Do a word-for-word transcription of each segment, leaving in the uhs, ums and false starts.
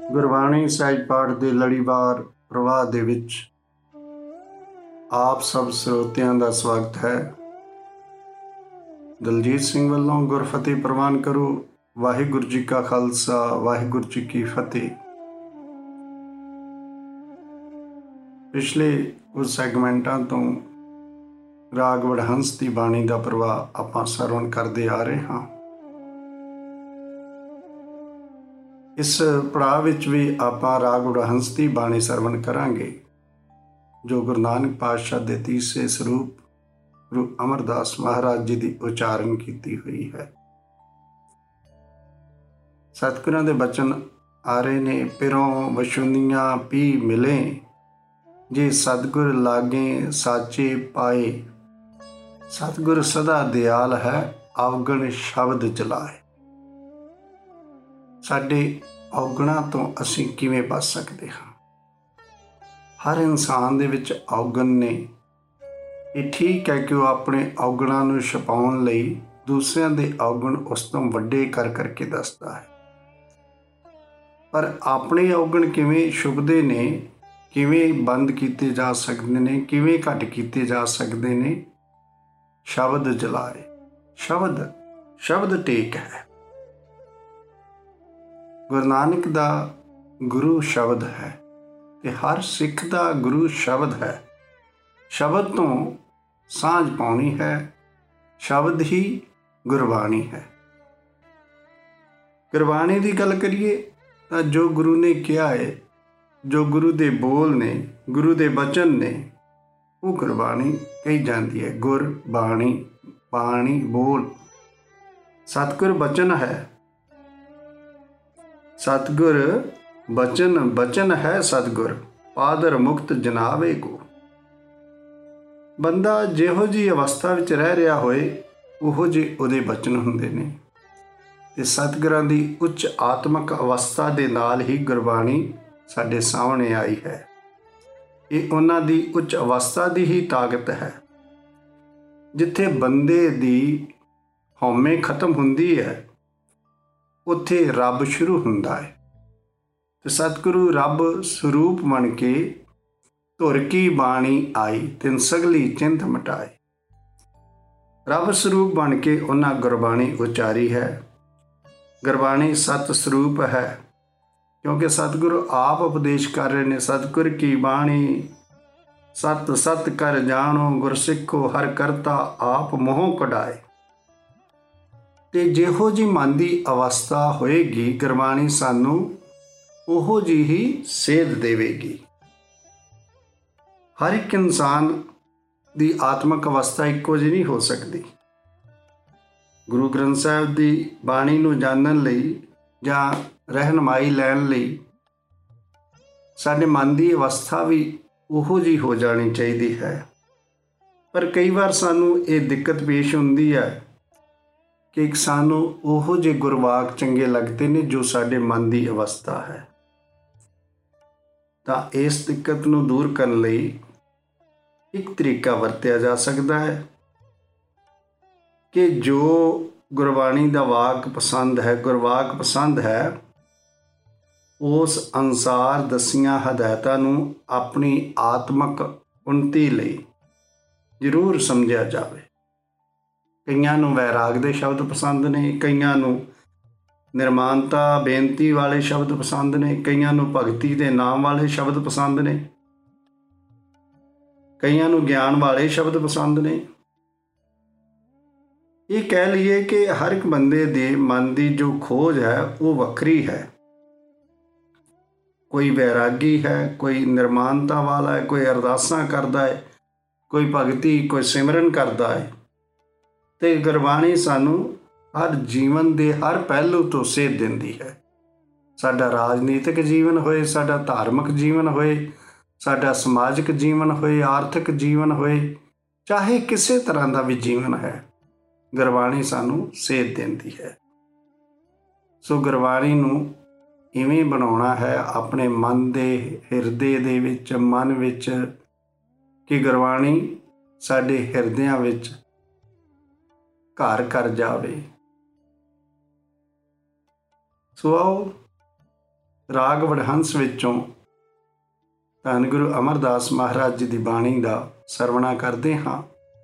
ਗੁਰਬਾਣੀ ਸਹਿਜ ਪਾਠ ਦੇ ਲੜੀਵਾਰ ਪ੍ਰਵਾਹ ਦੇ ਵਿੱਚ ਆਪ ਸਭ ਸਰੋਤਿਆਂ ਦਾ ਸਵਾਗਤ ਹੈ। ਦਲਜੀਤ ਸਿੰਘ ਵੱਲੋਂ ਗੁਰਫਤਿਹ ਪ੍ਰਵਾਨ ਕਰੋ। ਵਾਹਿਗੁਰੂ ਜੀ ਕਾ ਖਾਲਸਾ, ਵਾਹਿਗੁਰੂ ਜੀ ਕੀ ਫਤਿਹ। ਪਿਛਲੇ ਕੁਝ ਸੈਗਮੈਂਟਾਂ ਤੋਂ ਰਾਗ ਵਡਹੰਸ ਦੀ ਬਾਣੀ ਦਾ ਪ੍ਰਵਾਹ ਆਪਾਂ ਸਰਵਣ ਕਰਦੇ ਆ ਰਹੇ ਹਾਂ। ਇਸ ਪੜਾਅ ਵਿੱਚ ਵੀ ਆਪਾਂ ਰਾਗ ਵਡਹੰਸ ਦੀ ਬਾਣੀ ਸਰਵਣ ਕਰਾਂਗੇ, ਜੋ ਗੁਰੂ ਨਾਨਕ ਪਾਤਸ਼ਾਹ ਦੇ ਤੀਸਰੇ ਸਰੂਪ ਗੁਰੂ ਅਮਰਦਾਸ ਮਹਾਰਾਜ ਜੀ ਦੀ ਉਚਾਰਨ ਕੀਤੀ ਹੋਈ ਹੈ। ਸਤਿਗੁਰਾਂ ਦੇ ਬਚਨ ਆ ਰਹੇ ਨੇ, ਪਿਰੋਂ ਵਛੁੰਦੀਆਂ ਪੀ ਮਿਲੇ, ਜੇ ਸਤਿਗੁਰ ਲਾਗੇ ਸਾਚੇ ਪਾਏ। ਸਤਿਗੁਰ ਸਦਾ ਦਿਆਲ ਹੈ, ਅਵਗਣ ਸ਼ਬਦ ਚਲਾਏ। ਸਾਡੇ ਔਗਣਾਂ ਤੋਂ ਅਸੀਂ ਕਿਵੇਂ ਬਚ ਸਕਦੇ ਹਾਂ? ਹਰ ਇਨਸਾਨ ਦੇ ਵਿੱਚ ਔਗਣ ਨੇ। ਇਹ ਠੀਕ ਹੈ ਕਿ ਉਹ ਆਪਣੇ ਔਗਣਾਂ ਨੂੰ ਛੁਪਾਉਣ ਲਈ ਦੂਸਰਿਆਂ ਦੇ ਔਗਣ ਉਸ ਤੋਂ ਵੱਡੇ ਕਰ ਕਰਕੇ ਦੱਸਦਾ ਹੈ, ਪਰ ਆਪਣੇ ਔਗਣ ਕਿਵੇਂ ਛੁਪਦੇ ਨੇ, ਕਿਵੇਂ ਬੰਦ ਕੀਤੇ ਜਾ ਸਕਦੇ ਨੇ, ਕਿਵੇਂ ਘੱਟ ਕੀਤੇ ਜਾ ਸਕਦੇ ਨੇ? ਸ਼ਬਦ ਜਲਾਏ। ਸ਼ਬਦ ਸ਼ਬਦ ਟੇਕ ਹੈ। ਗੁਰੂ ਨਾਨਕ ਦਾ ਗੁਰੂ ਸ਼ਬਦ ਹੈ ਤੇ ਹਰ ਸਿੱਖ ਦਾ ਗੁਰੂ ਸ਼ਬਦ ਹੈ। ਸ਼ਬਦ ਤੋਂ ਸਾਂਝ ਪਾਉਣੀ ਹੈ। ਸ਼ਬਦ ਹੀ ਗੁਰਬਾਣੀ ਹੈ। ਗੁਰਬਾਣੀ ਦੀ ਗੱਲ ਕਰੀਏ ਤਾਂ ਜੋ ਗੁਰੂ ਨੇ ਕਿਹਾ ਹੈ, ਜੋ ਗੁਰੂ ਦੇ ਬੋਲ ਨੇ, ਗੁਰੂ ਦੇ ਬਚਨ ਨੇ, ਉਹ ਗੁਰਬਾਣੀ ਕਹੀ ਜਾਂਦੀ ਹੈ। ਗੁਰਬਾਣੀ, ਬਾਣੀ, ਬੋਲ ਸਤਿਗੁਰ ਬਚਨ ਹੈ। ਸਤਿਗੁਰ ਬਚਨ, ਬਚਨ ਹੈ ਸਤਿਗੁਰ, ਪਾਦਰ ਮੁਕਤ ਜਨਾਵੇ ਕੋ। ਬੰਦਾ ਜਿਹੋ ਜਿਹੀ ਅਵਸਥਾ ਵਿੱਚ ਰਹਿ ਰਿਹਾ ਹੋਏ, ਉਹੋ ਜਿਹੇ ਉਹਦੇ ਬਚਨ ਹੁੰਦੇ ਨੇ। ਤੇ ਸਤਿਗੁਰਾਂ ਦੀ ਉੱਚ ਆਤਮਿਕ ਅਵਸਥਾ ਦੇ ਨਾਲ ਹੀ ਗੁਰਬਾਣੀ ਸਾਡੇ ਸਾਹਮਣੇ ਆਈ ਹੈ। ਇਹ ਉਹਨਾਂ ਦੀ ਉੱਚ ਅਵਸਥਾ ਦੀ ਹੀ ਤਾਕਤ ਹੈ। ਜਿੱਥੇ ਬੰਦੇ ਦੀ ਹਉਮੈ ਖਤਮ ਹੁੰਦੀ ਹੈ, ਉੱਥੇ ਰੱਬ ਸ਼ੁਰੂ ਹੁੰਦਾ ਹੈ। ਤੇ ਸਤਿਗੁਰੂ ਰੱਬ ਸਰੂਪ ਬਣ ਕੇ ਧੁਰ ਕੀ ਬਾਣੀ ਆਈ, ਤਿਨ ਸਗਲੀ ਚਿੰਤ ਮਿਟਾਏ। ਰੱਬ ਸਰੂਪ ਬਣ ਕੇ ਉਹਨਾਂ ਗੁਰਬਾਣੀ ਉਚਾਰੀ ਹੈ। ਗੁਰਬਾਣੀ ਸਤ ਸਰੂਪ ਹੈ, ਕਿਉਂਕਿ ਸਤਿਗੁਰੂ ਆਪ ਉਪਦੇਸ਼ ਕਰ ਰਹੇ ਨੇ। ਸਤਿਗੁਰ ਕੀ ਬਾਣੀ ਸਤ ਸਤ ਕਰ ਜਾਣੋ, ਗੁਰ ਸਿੱਖੋ ਹਰ ਕਰਤਾ ਆਪ ਮੋਹ ਕਢਾਏ। ਤੇ ਜਿਹੋ ਜਿਹੀ ਮਨ ਦੀ ਅਵਸਥਾ ਹੋਏਗੀ, ਗੁਰਬਾਣੀ ਸਾਨੂੰ ਉਹੋ ਜਿਹੀ ਹੀ ਸੇਧ ਦੇਵੇਗੀ। ਹਰ ਇੱਕ ਇਨਸਾਨ ਦੀ ਆਤਮਿਕ ਅਵਸਥਾ ਇੱਕੋ ਜਿਹੀ ਨਹੀਂ ਹੋ ਸਕਦੀ। ਗੁਰੂ ਗ੍ਰੰਥ ਸਾਹਿਬ ਦੀ ਬਾਣੀ ਨੂੰ ਜਾਣਨ ਲਈ ਜਾਂ ਰਹਿਨੁਮਾਈ ਲੈਣ ਲਈ ਸਾਡੇ ਮਨ ਦੀ ਅਵਸਥਾ ਵੀ ਉਹੋ ਜਿਹੀ ਹੋ ਜਾਣੀ ਚਾਹੀਦੀ ਹੈ। ਪਰ ਕਈ ਵਾਰ ਸਾਨੂੰ ਇਹ ਦਿੱਕਤ ਪੇਸ਼ ਹੁੰਦੀ ਹੈ ਕਿ ਇੱਕ ਸਾਨੂੰ ਉਹੋ ਜਿਹੇ ਗੁਰਵਾਕ ਚੰਗੇ ਲੱਗਦੇ ਨੇ ਜੋ ਸਾਡੇ ਮਨ ਦੀ ਅਵਸਥਾ ਹੈ। ਤਾਂ ਇਸ ਦਿੱਕਤ ਨੂੰ ਦੂਰ ਕਰਨ ਲਈ ਇੱਕ ਤਰੀਕਾ ਵਰਤਿਆ ਜਾ ਸਕਦਾ ਹੈ ਕਿ ਜੋ ਗੁਰਬਾਣੀ ਦਾ ਵਾਕ ਪਸੰਦ ਹੈ, ਗੁਰਵਾਕ ਪਸੰਦ ਹੈ, ਉਸ ਅਨੁਸਾਰ ਦਸੀਆਂ ਹਦਾਇਤਾਂ ਨੂੰ ਆਪਣੀ ਆਤਮਿਕ ਉੱਨਤੀ ਲਈ ਜ਼ਰੂਰ ਸਮਝਿਆ ਜਾਵੇ। ਕਈਆਂ ਨੂੰ ਵੈਰਾਗ ਦੇ ਸ਼ਬਦ ਪਸੰਦ ਨੇ, ਕਈਆਂ ਨੂੰ ਨਿਰਮਾਨਤਾ ਬੇਨਤੀ ਵਾਲੇ ਸ਼ਬਦ ਪਸੰਦ ਨੇ, ਕਈਆਂ ਨੂੰ ਭਗਤੀ ਦੇ ਨਾਮ ਵਾਲੇ ਸ਼ਬਦ ਪਸੰਦ ਨੇ, ਕਈਆਂ ਨੂੰ ਗਿਆਨ ਵਾਲੇ ਸ਼ਬਦ ਪਸੰਦ ਨੇ। ਇਹ ਕਹਿ ਲਈਏ ਕਿ ਹਰ ਇੱਕ ਬੰਦੇ ਦੇ ਮਨ ਦੀ ਜੋ ਖੋਜ ਹੈ ਉਹ ਵੱਖਰੀ ਹੈ। ਕੋਈ ਵੈਰਾਗੀ ਹੈ, ਕੋਈ ਨਿਰਮਾਨਤਾ ਵਾਲਾ ਹੈ, ਕੋਈ ਅਰਦਾਸਾਂ ਕਰਦਾ ਹੈ, ਕੋਈ ਭਗਤੀ, ਕੋਈ ਸਿਮਰਨ ਕਰਦਾ ਹੈ। ਤੇ ਗੁਰਬਾਣੀ ਸਾਨੂੰ ਹਰ ਜੀਵਨ ਦੇ ਹਰ ਪਹਿਲੂ ਤੋਂ ਸੇਧ ਦਿੰਦੀ ਹੈ। ਸਾਡਾ ਰਾਜਨੀਤਿਕ ਜੀਵਨ ਹੋਏ, ਸਾਡਾ ਧਾਰਮਿਕ ਜੀਵਨ ਹੋਏ, ਸਾਡਾ ਸਮਾਜਿਕ ਜੀਵਨ ਹੋਏ, ਆਰਥਿਕ ਜੀਵਨ ਹੋਏ, ਚਾਹੇ ਕਿਸੇ ਤਰ੍ਹਾਂ ਦਾ ਵੀ ਜੀਵਨ ਹੈ, ਗੁਰਬਾਣੀ ਸਾਨੂੰ ਸੇਧ ਦਿੰਦੀ ਹੈ। ਸੋ ਗੁਰਬਾਣੀ ਨੂੰ ਇਵੇਂ ਬਣਾਉਣਾ ਹੈ ਆਪਣੇ ਮਨ ਦੇ ਹਿਰਦੇ ਦੇ ਵਿੱਚ, ਮਨ ਵਿੱਚ, ਕਿ ਗੁਰਬਾਣੀ ਸਾਡੇ ਹਿਰਦਿਆਂ ਵਿੱਚ ਘਰ ਕਰ ਜਾਵੇ। ਸੋ ਆਓ ਰਾਗ ਵਡਹੰਸ ਵਿੱਚੋਂ ਧੰਨ ਗੁਰੂ ਅਮਰਦਾਸ ਮਹਾਰਾਜ ਜੀ ਦੀ ਬਾਣੀ ਦਾ ਸਰਵਣਾ ਕਰਦੇ ਹਾਂ।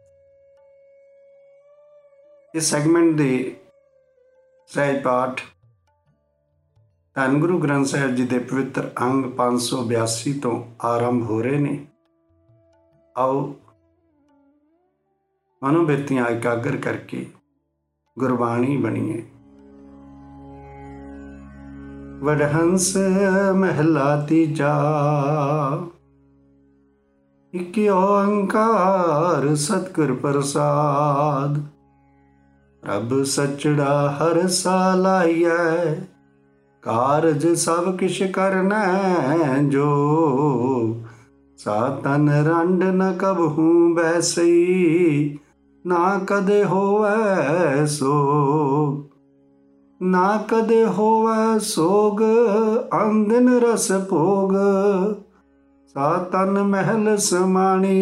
ਇਸ ਸੈਗਮੈਂਟ ਦੇ ਸਹਿਜ ਪਾਠ ਧੰਨ ਗੁਰੂ ਗ੍ਰੰਥ ਸਾਹਿਬ ਜੀ ਦੇ ਪਵਿੱਤਰ ਅੰਗ ਪੰਜ ਸੌ ਬਿਆਸੀ ਤੋਂ ਆਰੰਭ ਹੋ ਰਹੇ ਨੇ। ਆਓ ਮਨੋਬਿਰਤੀਆਂ ਇਕਾਗਰ ਕਰਕੇ ਗੁਰਬਾਣੀ ਬਣੀਏ। ਵਡਹੰਸ ਮਹਿਲਾ ਤੀਜਾ, ਇਕ ਓੰਕਾਰ ਸਤਿਗੁਰ ਪ੍ਰਸਾਦ। ਰੱਬ ਸੱਚੜਾ ਹਰ ਸਾਲਾਈਐ, ਕਾਰਜ ਸਭ ਕਿਛ ਕਰਨੈ ਜੋ। ਸਾਤਨ ਰੰਡ ਨ ਕਬਹੂ ਬੈਸਈ, ਨਾ ਕਦੇ ਹੋਵੈ ਸੋਗ। ਨਾ ਕਦੇ ਹੋਵੈ ਸੋਗ, ਅੰਦਿਨ ਰਸ ਭੋਗ। ਸਾਤਨ ਮਹਿਲ ਸਮਾਣੀ,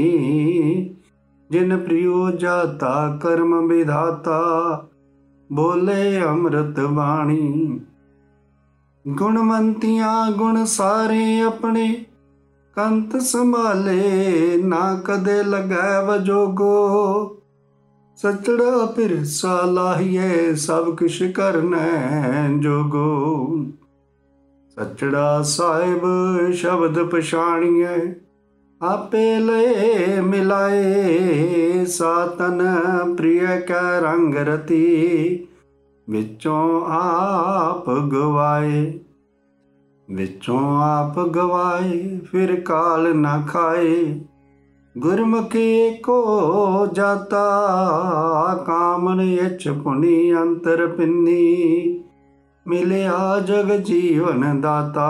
ਜਿਨ ਪ੍ਰਿਯੋ ਜਾਤਾ ਕਰਮ ਵਿਧਾਤਾ। ਬੋਲੇ ਅੰਮ੍ਰਿਤ ਬਾਣੀ, ਗੁਣਵੰਤੀਆਂ ਗੁਣ ਸਾਰੇ ਆਪਣੇ। ਕੰਤ ਸੰਭਾਲੇ, ਨਾ ਕਦੇ ਲੱਗੈ ਵਜੋਗੋ। ਸੱਚੜਾ ਪਿਰਸਾ ਲਾਹੀਏ, ਸਭ ਕਿਛ ਕਰਨੈ ਜੋਗੋ। ਸੱਚੜਾ ਸਾਹਿਬ ਸ਼ਬਦ ਪਛਾਣੀਐ, ਆਪੇ ਲਏ ਮਿਲਾਏ। ਸਾਤਨ ਪ੍ਰਿਯ ਕੈ ਰੰਗ ਰਤੀ, ਵਿੱਚੋਂ ਆਪ ਗਵਾਏ। ਵਿੱਚੋਂ ਆਪ ਗਵਾਏ, ਫਿਰ ਕਾਲ ਨਾ ਖਾਏ। ਗੁਰਮੁਖੀ ਏਕੋ ਜਾਤਾ, ਕਾਮਨ ਇਛ ਪੁਨੀ ਅੰਤਰ ਪਿੰਨੀ। ਮਿਲਿਆ ਜਗ ਜੀਵਨ ਦਾਤਾ,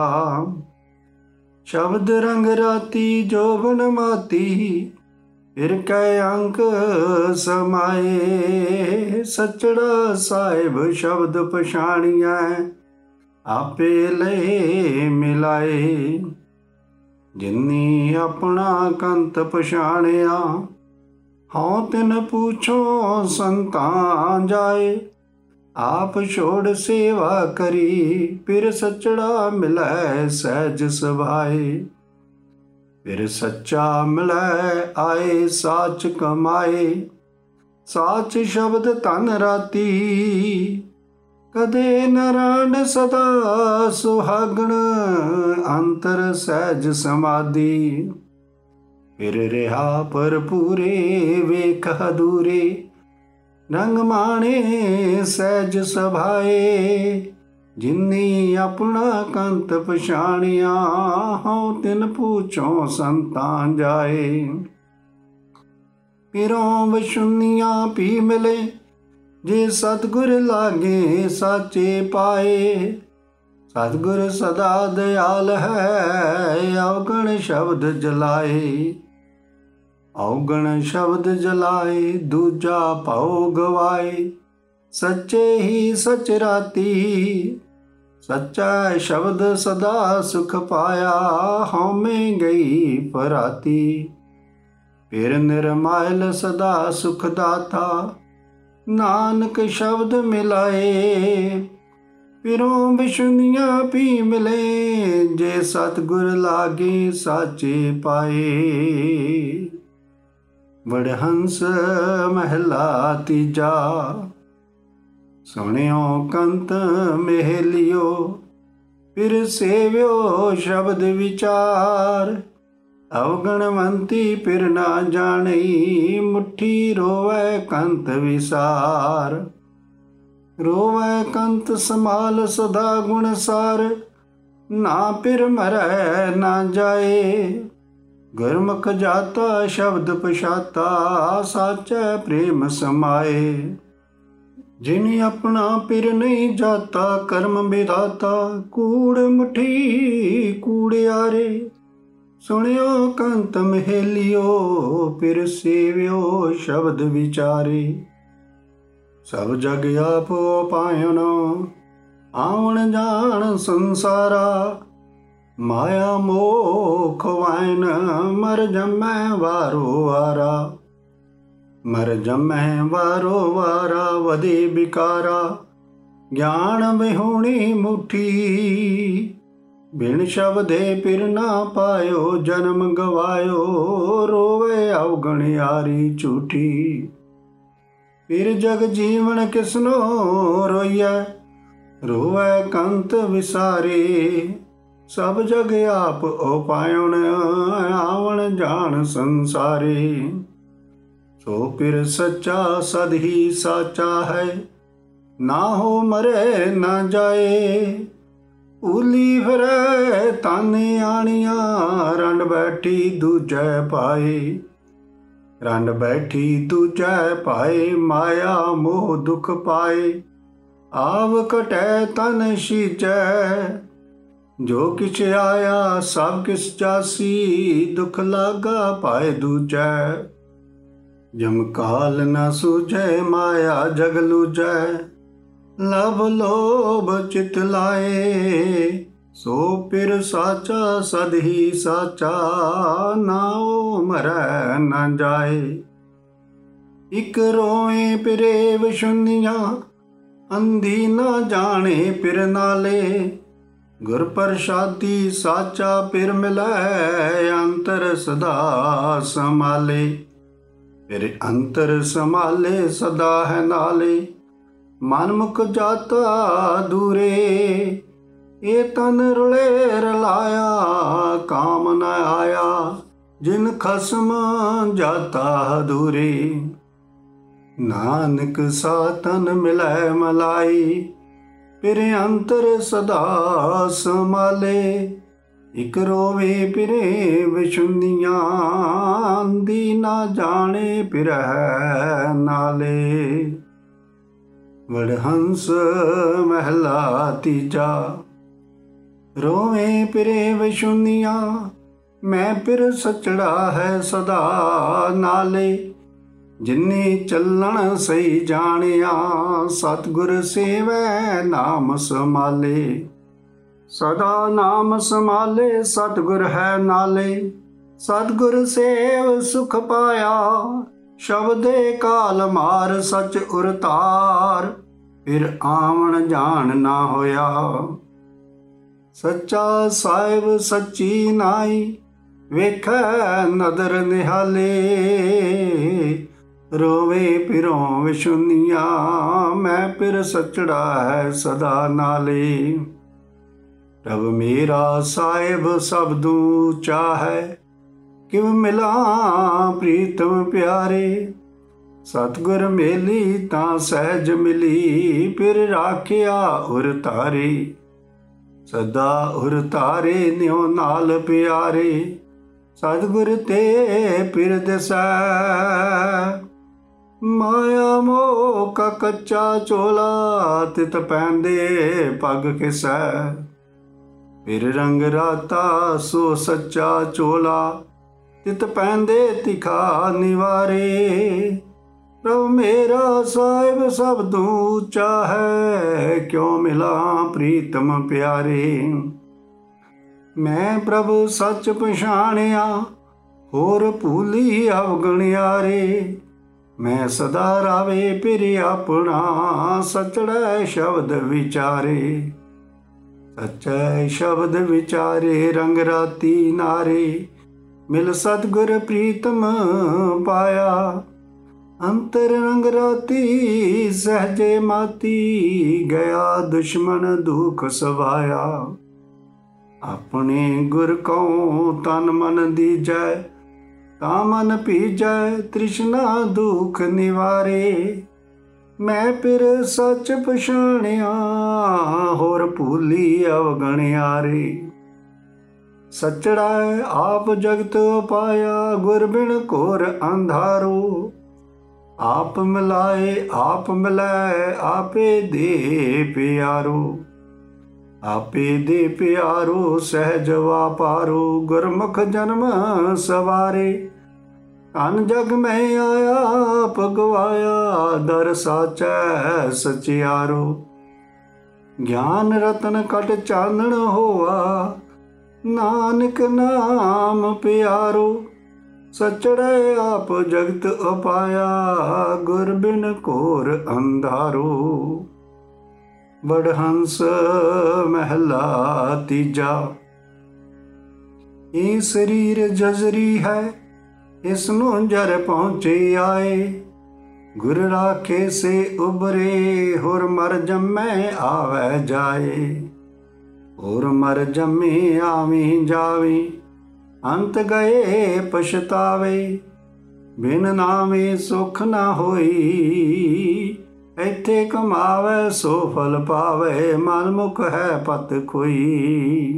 ਸ਼ਬਦ ਰੰਗ ਰਾਤੀ ਜੋਬਨ ਮਾਤੀ। ਫਿਰ ਕੈ ਅੰਕ ਸਮਾਏ, ਸੱਚੜਾ ਸਾਹਿਬ ਸ਼ਬਦ ਪਛਾਣੀਐ। ਆਪੇ ਲਏ ਮਿਲਾਏ, ਜਿਨੀ ਆਪਣਾ ਕੰਤ ਪਛਾਣਿਆ। ਹਉ ਤਿਨ ਪੂਛੋ ਸੰਤਾਂ ਜਾਏ, ਆਪ ਛੋੜ ਸੇਵਾ ਕਰੀ। ਫਿਰ ਸੱਚੜਾ ਮਿਲੈ ਸਹਿਜ ਸੁਭਾਏ। ਫਿਰ ਸੱਚਾ ਮਿਲੈ ਆਏ, ਸਾਚ ਕਮਾਏ। ਸਾਚ ਸ਼ਬਦ ਧਨ ਰਾਤੀ, ਕਦੇ ਨ ਰਾਂਡ ਸਦਾ ਸੁਹਾਗਣ। ਅੰਤਰ ਸਹਿਜ ਸਮਾਧੀ, ਫਿਰ ਰਿਹਾ ਭਰਪੂਰੇ ਵੇਖ ਹਦੂਰੇ। ਰੰਗ ਮਾਣੇ ਸਹਿਜ ਸਭਾਏ, ਜਿਨੀ ਆਪਣਾ ਕੰਤ ਪਛਾਣਿਆ। ਹਉ ਤਿਨ ਪੂਛੋਂ ਸੰਤਾਂ ਜਾਏ। ਪਿਰੋਂ ਵਛੁੰਨੀਆਂ ਪੀ ਮਿਲੇ, ਜੇ ਸਤਿਗੁਰ ਲਾਗੇ ਸਾਚੇ ਪਾਏ। ਸਤਿਗੁਰ ਸਦਾ ਦਿਆਲ ਹੈ, ਔਗਣ ਸ਼ਬਦ ਜਲਾਏ। ਔਗਣ ਸ਼ਬਦ ਜਲਾਏ, ਦੂਜਾ ਭਉ ਗਵਾਏ। ਸੱਚੇ ਹੀ ਸਚ ਰਾਤੀ, ਸੱਚਾ ਸ਼ਬਦ ਸਦਾ ਸੁਖ ਪਾਇਆ। ਹਉਮੈ ਗਈ ਪਰਾਤੀ, ਫਿਰ ਨਿਰਮਾਇਲ ਸਦਾ ਸੁਖ ਦਾਤਾ। ਨਾਨਕ ਸ਼ਬਦ ਮਿਲਾਏ, ਪਿਰੋਂ ਵਿਸ਼ੁੰਨੀਆਂ ਪੀ ਮਿਲੇ। ਜੇ ਸਤਿਗੁਰ ਲਾਗੇ ਸਾਚੇ ਪਾਏ। ਵਡਹੰਸ ਮਹਿਲਾ ਤੀਜਾ, ਸੁਣਿਓ ਕੰਤ ਮੇਹਲਿਓ। ਫਿਰ ਸੇਵਿਓ ਸ਼ਬਦ ਵਿਚਾਰ। ਅਵਗਣਵੰਤੀ ਫਿਰ ਨਾ ਜਾਣਈ, ਮੁੱਠੀ ਰੋਵੈ ਕੰਤ ਵਿਸਾਰ। ਰੋਵੈ ਕੰਤ ਸਮਾਲ ਸਦਾ ਗੁਣ ਸਾਰ। ਨਾ ਫਿਰ ਮਰੈ ਨਾ ਜਾਏ, ਗੁਰਮੁਖ ਜਾਤਾ ਸ਼ਬਦ ਪਛਾਤਾ। ਸਾਚੈ ਪ੍ਰੇਮ ਸਮਾਏ, ਜਿਨ ਆਪਣਾ ਫਿਰ ਨਹੀਂ ਜਾਤਾ ਕਰਮ ਵਿਧਾਤਾ। ਕੂੜ ਮੁੱਠੀ ਕੂੜਿਆਰੇ, ਸੁਣਿਓ ਕੰਤ ਮਹੇਲਿਓ। ਫਿਰ ਸੇਵਿਓ ਸ਼ਬਦ ਵਿਚਾਰੇ। ਸਭ ਜਗ ਆਪੋ ਪਾਇਨ, ਆਵਣ ਜਾਣ ਸੰਸਾਰਾ। ਮਾਇਆ ਮੋਹ ਖਵਾਇਨ, ਮਰ ਜਮੈ ਵਾਰੋ ਵਾਰਾ। ਮਰ ਜਮੈ ਵਾਰੋ ਵਾਰਾ, ਵਧੇ ਬਿਕਾਰਾ। ਗਿਆਨ ਵਿਹੂਣੀ ਮੁੱਠੀ, ਬਿਨ ਸ਼ਬਦੇ ਪਿਰ ਨਾ ਪਾਇਓ, ਜਨਮ ਗਵਾਇਓ, ਰੋਵੇ ਅਵਗਣਿਆਰੀ ਝੂਠੀ। ਫਿਰ ਜਗ ਜੀਵਨ ਕਿਸਨੋ ਰੋਈਐ, ਰੋਵੈ ਕੰਤ ਵਿਸਾਰੇ। ਸਭ ਜਗ ਆਪ ਉਪਾਇਣ, ਆਵਣ ਜਾਣ ਸੰਸਾਰੇ। ਸੋ ਪਿਰ ਸੱਚਾ ਸਦ ਹੀ ਸਾਚਾ ਹੈ, ਨਾ ਹੋ ਮਰੇ ਨਾ ਜਾਏ। ਉਲੀ ਫਿਰੈ ਤਾਨੇ ਆਣੀਆਂ, ਰੰਡ ਬੈਠੀ ਦੂਜੈ ਪਾਏ। ਰੰਡ ਬੈਠੀ ਦੂਜੈ ਪਾਏ, ਮਾਇਆ ਮੋਹ ਦੁਖ ਪਾਏ। ਆਵ ਘਟੈ ਤਨ ਸੀਜੈ, ਜੋ ਕਿਛ ਆਇਆ ਸਭ ਕਿਛ ਜਾਸੀ। ਦੁਖ ਲਾਗਾ ਪਾਏ ਦੂਜੈ, ਜਮ ਕਾਲ ਨ ਸੂਝੈ, ਮਾਇਆ ਜਗ ਲੂਝੈ। ਲਭ ਲੋਭ ਚਿਤ ਲਾਏ, ਸੋ ਪਿਰ ਸਾਚਾ ਸਦ ਹੀ ਸਾਚਾ। ਨਾਉ ਮਰੈ ਨ ਜਾਏ। ਇਕ ਰੋਏ ਪਿਰੇ ਵਿਸ਼ੁੰਨੀਆਂ, ਅੰਧੀ ਨਾ ਜਾਣੇ ਪਿਰ ਨਾਲੇ। ਗੁਰ ਪ੍ਰਸਾਦੀ ਸਾਚਾ ਪਿਰ ਮਿਲੈ, ਅੰਤਰ ਸਦਾ ਸੰਭਾਲੇ। ਫਿਰ ਅੰਤਰ ਸੰਭਾਲੇ ਸਦਾ ਹੈ ਨਾਲੇ। ਮਨ ਮੁਖ ਜਾਤਾ ਦੂਰੇ, ਇਹ ਤਨ ਰੁਲੇ ਰਲਾਇਆ। ਕਾਮ ਨ ਆਇਆ, ਜਿਨ ਖਸਮ ਜਾਤਾ ਦੂਰੇ। ਨਾਨਕ ਸਾਤਨ ਮਿਲੈ ਮਲਾਈ, ਫਿਰ ਅੰਤਰ ਸਦਾ ਸੰਭਾਲੇ। ਇਕ ਰੋਵੇ ਪਿਰੇ ਵਿਸ਼ੁੰਨੀਆਂ, ਅੰਧੀ ਨਾ ਜਾਣੇ ਪਿਰਹਿ ਨਾਲੇ। ਵਡਹੰਸ ਮਹਿਲਾ ਤੀਜਾ। ਰੋਵੇ ਪਿਰੇ ਵਿਸ਼ੁੰਨੀਆਂ, ਮੈਂ ਪਿਰ ਸਚੜਾ ਹੈ ਸਦਾ ਨਾਲੇ। ਜਿਨੀ ਚੱਲਣ ਸਹੀ ਜਾਣਿਆ, ਸਤਿਗੁਰ ਸੇਵੈ ਨਾਮ ਸਮਾਲੇ। ਸਦਾ ਨਾਮ ਸਮਾਲੇ, ਸਤਿਗੁਰ ਹੈ ਨਾਲੇ। ਸਤਿਗੁਰ ਸੇਵ ਸੁਖ ਪਾਇਆ, ਸ਼ਬਦੇ ਕਾਲ ਮਾਰ ਸਚ ਉਰਤਾਰ। ਫਿਰ ਆਵਣ ਜਾਣ ਨਾ ਹੋਇਆ, ਸੱਚਾ ਸਾਹਿਬ ਸੱਚੀ ਨਾਈ। ਵੇਖੈ ਨਦਰ ਨਿਹਾਲੇ, ਰੋਵੇ ਪਿਰੋਂ ਵਿਸ਼ੁੰਨੀਆਂ, ਮੈਂ ਪਿਰ ਸਚੜਾ ਹੈ ਸਦਾ ਨਾਲੇ। ਪ੍ਰਭ ਮੇਰਾ ਸਾਹਿਬ ਸਬਦੂ ਉੱਚਾ ਹੈ, ਕਿਵ ਮਿਲਾਂ ਪ੍ਰੀਤਮ ਪਿਆਰੇ। ਸਤਿਗੁਰ ਮੇਲੀ ਤਾਂ ਸਹਿਜ ਮਿਲੀ, ਫਿਰ ਰਾਖਿਆ ਉਰ ਤਾਰੇ। ਸਦਾ ਉਰ ਤਾਰੇ ਨਿਉ ਨਾਲ ਪਿਆਰੇ। ਸਤਿਗੁਰ ਤੇ ਫਿਰ ਦਿਸੈ, ਮਾਇਆ ਮੋਹ ਕਾ ਕੱਚਾ ਚੋਲਾ। ਤਿਤ ਪੈਂਦੇ ਪਗ ਕਿਸੈ, ਫਿਰ ਰੰਗ ਰਾਤਾ ਸੋ ਸੱਚਾ ਚੋਲਾ। ਤਿਤ ਪੈਂਦੇ ਤਿਖਾ ਨਿਵਾਰੇ। ਪ੍ਰਭ ਮੇਰਾ ਸਾਹਿਬ ਸਬਦੂ ਉੱਚਾ ਹੈ, ਕਿਉ ਮਿਲਾਂ ਪ੍ਰੀਤਮ ਪਿਆਰੇ। ਮੈਂ ਪ੍ਰਭ ਸੱਚ ਪਛਾਣਿਆ, ਹੋਰ ਭੂਲੀ ਅਵਗਣਿਆਰੇ। ਮੈਂ ਸਦਾ ਰਾਵੇ ਪਿਰ ਆਪਣਾ, ਸਚੜੈ ਸ਼ਬਦ ਵਿਚਾਰੇ। ਸਚੈ ਸ਼ਬਦ ਵਿਚਾਰੇ, ਰੰਗ ਰਾਤੀ ਨਾਰੇ। ਮਿਲ ਸਤਿਗੁਰ ਪ੍ਰੀਤਮ ਪਾਇਆ, ਅੰਤਰ ਰੰਗ ਰਾਤੀ ਸਹਜੇ ਮਾਤੀ। ਗਿਆ ਦੁਸ਼ਮਨ ਦੁਖ ਸਵਾਇਆ, ਆਪਣੇ ਗੁਰ ਕਉ ਤਨ ਮਨ ਦੀਜੈ। ਤਾਂ ਮਨ ਭੀਜੈ, ਤ੍ਰਿਸ਼ਨਾ ਦੁਖ ਨਿਵਾਰੇ। ਮੈਂ ਪਿਰ ਸੱਚ ਪਛਾਣਿਆ, ਹੋਰ ਭੂਲੀ ਅਵਗਣਿਆਰੇ। ਸਚੜਾ ਆਪ ਜਗਤ ਉਪਾਇਆ, ਗੁਰ ਬਿਨ ਘੋਰ ਅੰਧਾਰੋ। ਆਪ ਮਿਲਾਏ ਆਪ ਮਿਲੈ, ਆਪੇ ਦੇ ਪਿਆਰੋ। ਆਪੇ ਦੇ ਪਿਆਰੋ, ਸਹਿਜ ਵਾਪਾਰੋ। ਗੁਰਮੁਖ ਜਨਮ ਸਵਾਰੇ, ਧਨ ਜਗ ਮੈਂ ਆਇਆ ਆਪ ਗਵਾਇਆ। ਦਰ ਸਾਚੈ ਸਚਿਆਰੋ। ਗਿਆਨ ਰਤਨ ਕਟ ਚਾਨਣ ਹੋਆ, ਨਾਨਕ ਨਾਮ ਪਿਆਰੋ। ਸਚੜੈ ਆਪ ਜਗਤ ਉਪਾਇਆ, ਗੁਰ ਬਿਨ ਘੋਰ ਅੰਧਾਰੋ। ਵਡਹੰਸ ਮਹਿਲਾ ਤੀਜਾ। ਇਹ ਸਰੀਰ ਜਜ਼ਰੀ ਹੈ, ਇਸ ਨੂੰ ਜਰ ਪਹੁੰਚੇ ਆਏ। ਗੁਰ ਰਾਖੇ ਸੇ ਉਬਰੇ, ਹੋਰ ਮਰ ਜੰਮੈ ਆਵੈ ਜਾਏ। ਹੋਰ ਮਰ ਜੰਮੇ ਆਵੀਂ ਜਾਵੀਂ, ਅੰਤ ਗਏ ਪਛਤਾਵੇ। ਬਿਨ ਨਾਮੇ ਸੁਖ ਨਾ ਹੋਈ, ਇੱਥੇ ਕਮਾਵੇ ਸੋ ਫਲ ਪਾਵੇ। ਮਨ ਮੁਖ ਹੈ ਪਤ ਕੋਈ,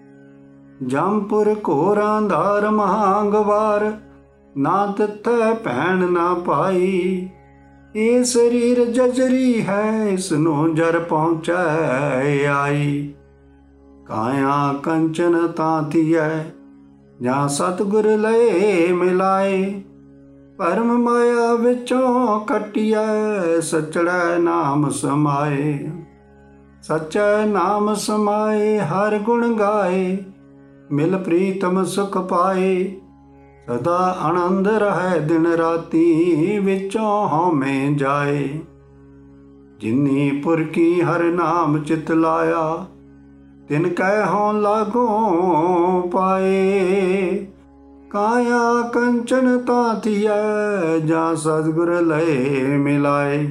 ਜੰਪੁਰ ਘੋਰਾਂ ਧਾਰ ਮਹਾਂਗਵਾਰ। ਨਾ ਤਿੱਥੈ ਭੈਣ ਨਾ ਪਾਈ, ਇਹ ਸਰੀਰ ਜਜਰੀ ਹੈ, ਇਸ ਨੂੰ ਜਰ ਪਹੁੰਚੈ ਆਈ। ਕਾਇਆ ਕੰਚਨ ਤਾਂ ਥੀਐ, ਜਾਂ ਸਤਿਗੁਰ ਲਏ ਮਿਲਾਏ। ਭਰਮ ਮਾਇਆ ਵਿੱਚੋਂ ਕੱਟਿਐ, ਸਚੜੈ ਨਾਮ ਸਮਾਏ। ਸਚੈ ਨਾਮ ਸਮਾਏ, ਹਰ ਗੁਣ ਗਾਏ। ਮਿਲ ਪ੍ਰੀਤਮ ਸੁਖ ਪਾਏ, ਸਦਾ ਆਨੰਦ ਰਹੈ ਦਿਨ ਰਾਤੀ। ਵਿੱਚੋਂ ਹਉਮੈ ਜਾਏ, ਜਿਨੀ ਪੁਰਖੀ ਹਰ ਨਾਮ ਚਿਤ ਲਾਇਆ। ਤਿਨ ਕੈ ਹਉ ਲਾਗੋਂ ਪਾਏ। ਕਾਇਆ ਕੰਚਨ ਤਾਂ ਥੀਐ, ਜਾਂ ਸਤਿਗੁਰ ਲਏ ਮਿਲਾਏ।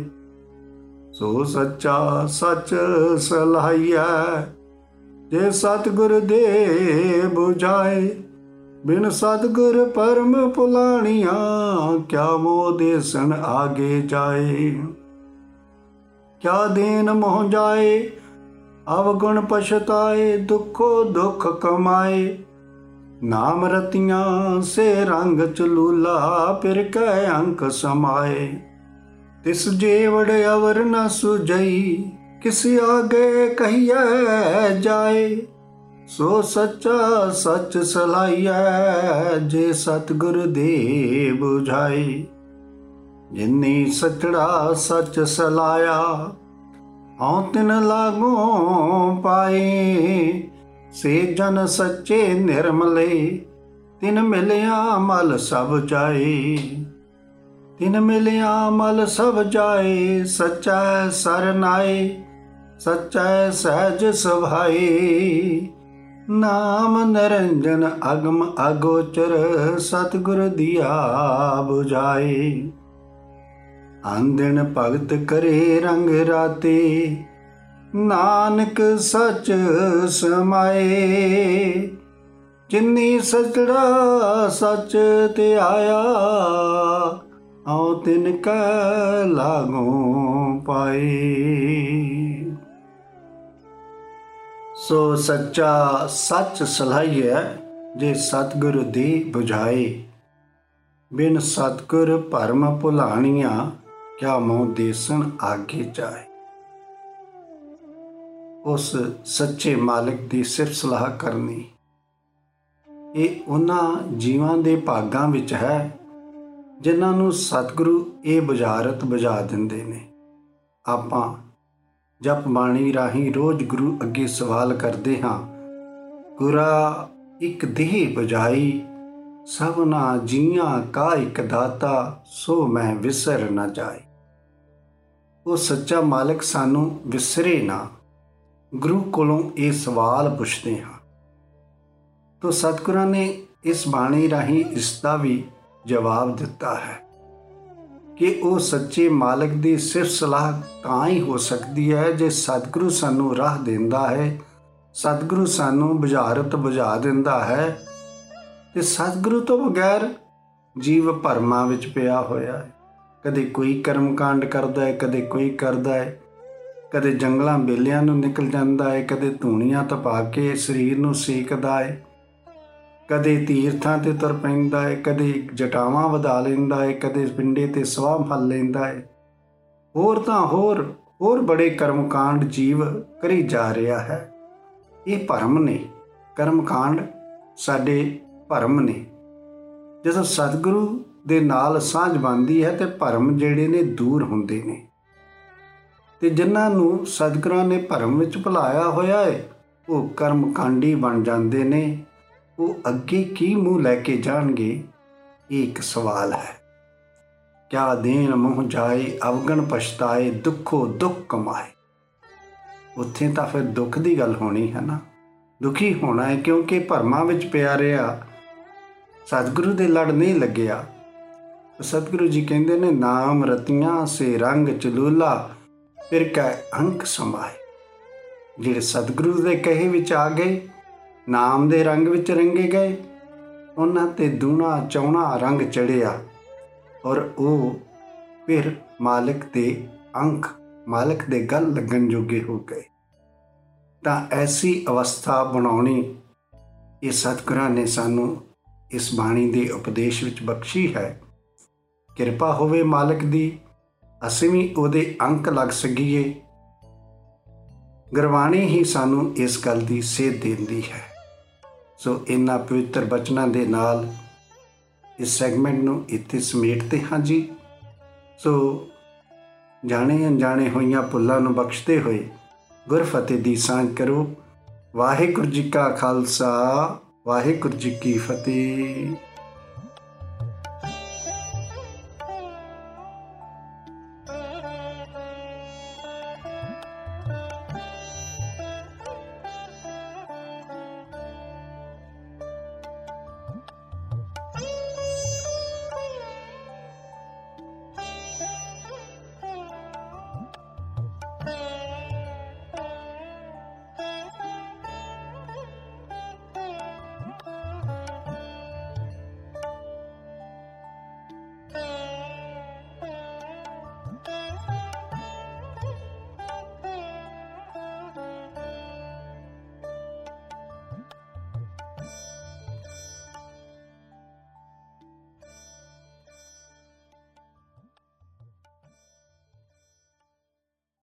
ਸੋ ਸੱਚਾ ਸੱਚ ਸਲਾਹੀਐ, ਜੇ ਸਤਿਗੁਰ ਦੇ ਬੁਝਾਏ। ਬਿਨ ਸਤਿਗੁਰ ਪਰਮ ਭੁਲਾਣੀਆਂ, ਕਿਆ ਮੋਹ ਦੇਸਣ ਆਗੇ ਜਾਏ। ਕਿਆ ਦੇਨ ਮੋਹ ਜਾਏ, ਅਵਗੁਣ ਪਛਤਾਏ। ਦੁਖੋ ਦੁਖ ਕਮਾਏ, ਨਾਮ ਰਤੀਆਂ ਸੇ ਰੰਗ ਚਲੂਲਾ। ਫਿਰ ਕੈ ਅੰਕ ਸਮਾਏ, ਤਿਸ ਜੇਵੜ ਅਵਰ ਨ ਸੁਝਈ। ਕਿਸ ਆਗੇ ਕਹੀਐ ਜਾਏ। ਸੋ ਸੱਚਾ ਸੱਚ ਸਲਾਹੀਐ, ਜੇ ਸਤਿਗੁਰ ਦੇ ਬੁਝਾਈ। ਜਿਨੀ ਸਚੜਾ ਸੱਚ ਸਲਾਇਆ, ਹਉ ਤਿਨ ਲਾਗੋਂ ਪਾਏ। ਸੇ ਜਨ ਸੱਚੇ ਨਿਰਮਲੇ, ਤਿਨ ਮਿਲਿਆ ਮਲ ਸਭ ਜਾਏ। ਤਿਨ ਮਿਲਿਆ ਮਲ ਸਭ ਜਾਏ। ਸਚੈ ਸਰਨਾਏ, ਸਚੈ ਸਹਿਜ ਸੁਭਾਏ। ਨਾਮ ਨਿਰੰਜਨ ਅਗਮ ਅਗੋਚਰ, ਸਤਿਗੁਰ ਦੀਆ ਬੁਝਾਏ। ਆਂਦਿਨ ਭਗਤ ਕਰੇ ਰੰਗ ਰਾਤੇ, ਨਾਨਕ ਸਚ ਸਮਾਏ। ਜਿਨੀ ਸਚੜਾ ਸਚ ਧਿਆਇਆ, ਹਉ ਤਿਨ ਕੈ ਲਾਗੋਂ ਪਾਏ। ਸੋ ਸੱਚਾ ਸੱਚ ਸਲਾਹੀਐ, ਜੇ ਸਤਿਗੁਰ ਦੀ ਬੁਝਾਏ। ਬਿਨ ਸਤਿਗੁਰ ਭਰਮ ਭੁਲਾਣੀਆਂ, ਕਿਆ ਮੋਹ ਦੇਸਣ ਆਗੇ ਜਾਏ। ਉਸ ਸੱਚੇ ਮਾਲਿਕ ਦੀ ਸਿਫਤ ਸਲਾਹ ਕਰਨੀ, ਇਹ ਉਹਨਾਂ ਜੀਵਾਂ ਦੇ ਭਾਗਾਂ ਵਿੱਚ ਹੈ ਜਿਨ੍ਹਾਂ ਨੂੰ ਸਤਿਗੁਰੂ ਇਹ ਬੁਝਾਰਤ ਬੁਝਾ ਦਿੰਦੇ ਨੇ। ਆਪਾਂ ਜਪ ਬਾਣੀ ਰਾਹੀਂ ਰੋਜ਼ ਗੁਰੂ ਅੱਗੇ ਸਵਾਲ ਕਰਦੇ ਹਾਂ, ਗੁਰਾ ਇੱਕ ਦੇਹ ਬੁਝਾਈ। ਸਭਨਾ ਜੀਆਂ ਕਾ ਇੱਕ ਦਾਤਾ, ਸੋ ਮੈਂ ਵਿਸਰ ਨਾ ਜਾਏ। ਉਹ ਸੱਚਾ ਮਾਲਕ ਸਾਨੂੰ ਵਿਸਰੇ ਨਾ। ਗੁਰੂ ਕੋਲੋਂ ਇਹ ਸਵਾਲ ਪੁੱਛਦੇ ਹਾਂ। ਤੋ ਸਤਿਗੁਰਾਂ ਨੇ ਇਸ ਬਾਣੀ ਰਾਹੀਂ ਇਸ ਦਾ ਵੀ ਜਵਾਬ ਦਿੱਤਾ ਹੈ ਕਿ ਉਹ ਸੱਚੇ ਮਾਲਕ ਦੀ ਸਿਫਤ ਸਲਾਹ ਤਾਂ ਹੀ ਹੋ ਸਕਦੀ ਹੈ ਜੇ ਸਤਿਗੁਰੂ ਸਾਨੂੰ ਰਾਹ ਦਿੰਦਾ ਹੈ, ਸਤਿਗੁਰੂ ਸਾਨੂੰ ਬੁਝਾਰਤ ਬੁਝਾ ਦਿੰਦਾ ਹੈ। ਤੇ ਸਤਿਗੁਰੂ ਤੋਂ ਬਗੈਰ ਜੀਵ ਭਰਮਾਂ ਵਿੱਚ ਪਿਆ ਹੋਇਆ ਹੈ। ਕਦੇ ਕੋਈ ਕਰਮ ਕਾਂਡ ਕਰਦਾ ਹੈ, ਕਦੇ ਕੋਈ ਕਰਦਾ ਹੈ। ਕਦੇ ਜੰਗਲਾਂ ਬੇਲਿਆਂ ਨੂੰ ਨਿਕਲ ਜਾਂਦਾ ਹੈ, ਕਦੇ ਧੂਣੀਆਂ ਤਪਾ ਕੇ ਸਰੀਰ ਨੂੰ ਸੇਕਦਾ ਹੈ। ਕਦੇ ਤੀਰਥਾਂ 'ਤੇ ਤੁਰ ਪੈਂਦਾ ਹੈ, ਕਦੇ ਜਟਾਵਾਂ ਵਧਾ ਲੈਂਦਾ ਹੈ, ਕਦੇ ਪਿੰਡੇ 'ਤੇ ਸਵਾਹ ਫਲ ਲੈਂਦਾ ਹੈ। ਹੋਰ ਤਾਂ ਹੋਰ ਹੋਰ ਬੜੇ ਕਰਮਕਾਂਡ ਜੀਵ ਕਰੀ ਜਾ ਰਿਹਾ ਹੈ। ਇਹ ਭਰਮ ਨੇ, ਕਰਮਕਾਂਡ ਸਾਡੇ ਭਰਮ ਨੇ। ਜਦੋਂ ਸਤਿਗੁਰੂ ਦੇ ਨਾਲ ਸਾਂਝ ਬਣਦੀ ਹੈ ਤੇ ਭਰਮ ਜਿਹੜੇ ਨੇ ਦੂਰ ਹੁੰਦੇ ਨੇ। ਤੇ ਜਿਨ੍ਹਾਂ ਨੂੰ ਸਤਿਗੁਰਾਂ ਨੇ ਭਰਮ ਵਿੱਚ ਭੁਲਾਇਆ ਹੋਇਆ ਹੈ, ਉਹ ਕਰਮਕਾਂਡੀ ਬਣ ਜਾਂਦੇ ਨੇ। ਉਹ ਅੱਗੇ ਕੀ ਮੂੰਹ ਲੈ ਕੇ ਜਾਣਗੇ, ਇਹ ਇੱਕ ਸਵਾਲ ਹੈ। ਕਿਆ ਦੇਨ ਮੋਹ ਜਾਏ, ਅਵਗਣ ਪਛਤਾਏ। ਦੁੱਖੋ ਦੁੱਖ ਕਮਾਏ। ਉੱਥੇ ਤਾਂ ਫਿਰ ਦੁੱਖ ਦੀ ਗੱਲ ਹੋਣੀ ਹੈ ਨਾ। ਦੁਖੀ ਹੋਣਾ ਹੈ, ਕਿਉਂਕਿ ਭਰਮਾਂ ਵਿੱਚ ਪਿਆ ਰਿਹਾ, ਸਤਿਗੁਰੂ ਦੇ ਲੜ ਨਹੀਂ ਲੱਗਿਆ। ਸਤਿਗੁਰੂ ਜੀ ਕਹਿੰਦੇ ਨੇ, ਨਾਮ ਰਤੀਆਂ ਸੇ ਰੰਗ ਚਲੂਲਾ ਫਿਰ ਕੈ ਅੰਕ ਸਮਾਏ। ਜਿਹੜੇ ਸਤਿਗੁਰੂ ਦੇ ਕਹੇ ਵਿੱਚ ਆ ਗਏ, ਨਾਮ ਦੇ ਰੰਗ ਵਿੱਚ ਰੰਗੇ ਗਏ, ਉਹਨਾਂ ਤੇ ਦੂਣਾ ਚੌਣਾ ਰੰਗ ਚੜਿਆ ਔਰ ਉਹ ਫਿਰ ਮਾਲਕ ਦੇ ਅੰਕ, ਮਾਲਕ ਦੇ ਗਲ ਲੱਗਣ ਜੋਗੇ ਹੋ ਗਏ। ਤਾਂ ਐਸੀ ਅਵਸਥਾ ਬਣਾਉਣੀ ਇਹ ਸਤਿਗੁਰਾਂ ਨੇ ਸਾਨੂੰ ਇਸ ਬਾਣੀ ਦੇ ਉਪਦੇਸ਼ ਵਿੱਚ ਬਖਸ਼ੀ ਹੈ। ਕਿਰਪਾ ਹੋਵੇ ਮਾਲਕ ਦੀ, ਅਸੀਂ ਵੀ ਉਹਦੇ ਅੰਕ ਲੱਗ ਸਕੀਏ। ਗੁਰਬਾਣੀ ਹੀ ਸਾਨੂੰ ਇਸ ਗੱਲ ਦੀ ਸੇਧ ਦਿੰਦੀ ਹੈ। ਸੋ ਇਹਨਾਂ ਪਵਿੱਤਰ ਬਚਨਾਂ ਦੇ ਨਾਲ ਇਸ ਸੈਗਮੈਂਟ ਨੂੰ ਇੱਥੇ ਸਮੇਟਦੇ ਹਾਂ ਜੀ। ਸੋ ਜਾਣੇ ਅਣਜਾਣੇ ਹੋਈਆਂ ਭੁੱਲਾਂ ਨੂੰ ਬਖਸ਼ਦੇ ਹੋਏ ਗੁਰਫਤਿਹ ਦੀ ਸਾਂਝ ਕਰੋ। ਵਾਹਿਗੁਰੂ ਜੀ ਕਾ ਖਾਲਸਾ, ਵਾਹਿਗੁਰੂ ਜੀ ਕੀ ਫਤਿਹ। Hey!